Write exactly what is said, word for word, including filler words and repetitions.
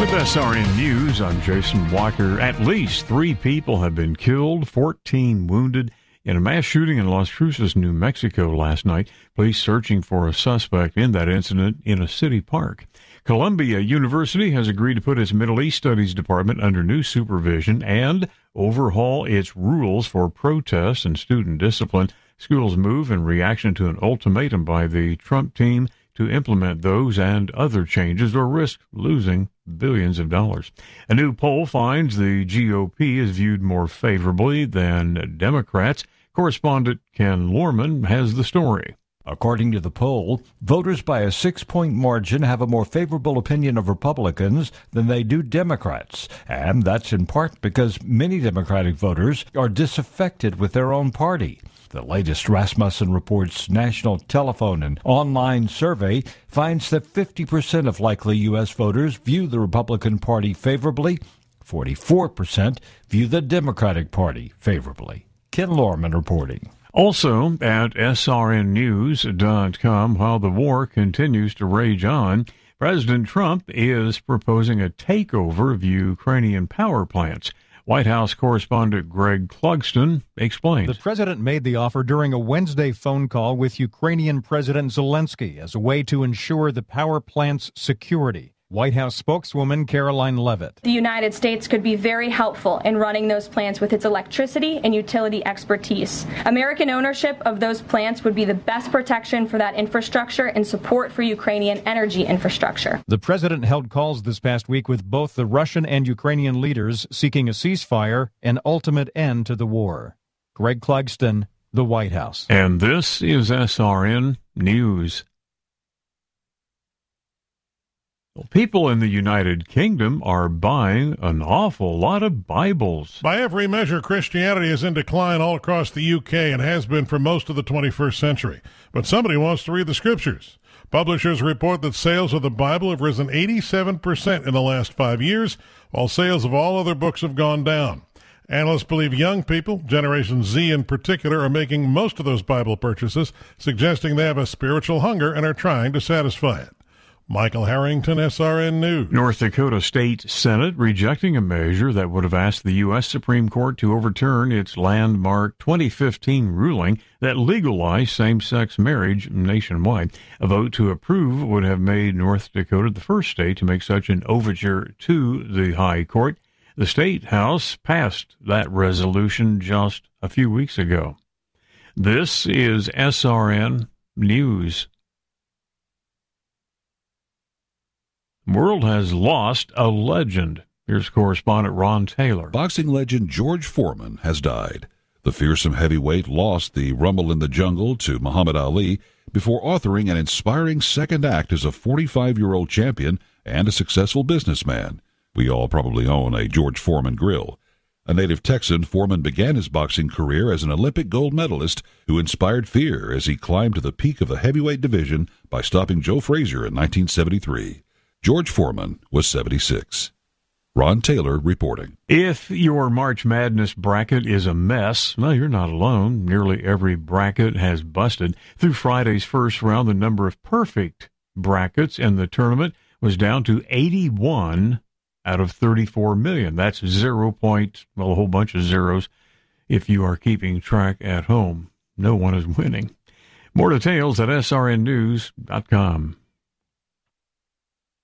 With S R N News, I'm Jason Walker. At least three people have been killed, fourteen wounded in a mass shooting in Las Cruces, New Mexico last night. Police searching for a suspect in that incident in a city park. Columbia University has agreed to put its Middle East Studies Department under new supervision and overhaul its rules for protests and student discipline. Schools move in reaction to an ultimatum by the Trump team to implement those and other changes or risk losing billions of dollars. A new poll finds the G O P is viewed more favorably than Democrats. Correspondent Ken Lorman has the story. According to the poll, voters by a six-point margin have a more favorable opinion of Republicans than they do Democrats, and that's in part because many Democratic voters are disaffected with their own party. The latest Rasmussen Reports national telephone and online survey finds that fifty percent of likely U S voters view the Republican Party favorably, forty-four percent view the Democratic Party favorably. Ken Lorman reporting. Also at S R N news dot com, while the war continues to rage on, President Trump is proposing a takeover of Ukrainian power plants. White House correspondent Greg Clugston explains. The president made the offer during a Wednesday phone call with Ukrainian President Zelensky as a way to ensure the power plant's security. White House spokeswoman Caroline Levitt. The United States could be very helpful in running those plants with its electricity and utility expertise. American ownership of those plants would be the best protection for that infrastructure and support for Ukrainian energy infrastructure. The president held calls this past week with both the Russian and Ukrainian leaders seeking a ceasefire and ultimate end to the war. Greg Clugston, the White House. And this is S R N News. People in the United Kingdom are buying an awful lot of Bibles. By every measure, Christianity is in decline all across the U K and has been for most of the twenty-first century. But somebody wants to read the scriptures. Publishers report that sales of the Bible have risen eighty-seven percent in the last five years, while sales of all other books have gone down. Analysts believe young people, Generation Z in particular, are making most of those Bible purchases, suggesting they have a spiritual hunger and are trying to satisfy it. Michael Harrington, S R N News. North Dakota State Senate rejecting a measure that would have asked the U S Supreme Court to overturn its landmark twenty fifteen ruling that legalized same-sex marriage nationwide. A vote to approve would have made North Dakota the first state to make such an overture to the High Court. The State House passed that resolution just a few weeks ago. This is S R N News. World has lost a legend. Here's correspondent Ron Taylor. Boxing legend George Foreman has died. The fearsome heavyweight lost the Rumble in the Jungle to Muhammad Ali before authoring an inspiring second act as a forty-five-year-old champion and a successful businessman. We all probably own a George Foreman grill. A native Texan, Foreman began his boxing career as an Olympic gold medalist who inspired fear as he climbed to the peak of the heavyweight division by stopping Joe Frazier in nineteen seventy-three. George Foreman was seventy-six. Ron Taylor reporting. If your March Madness bracket is a mess, well, you're not alone. Nearly every bracket has busted. Through Friday's first round, the number of perfect brackets in the tournament was down to eighty-one out of thirty-four million. That's zero point, well, a whole bunch of zeros if you are keeping track at home. No one is winning. More details at S R N news dot com.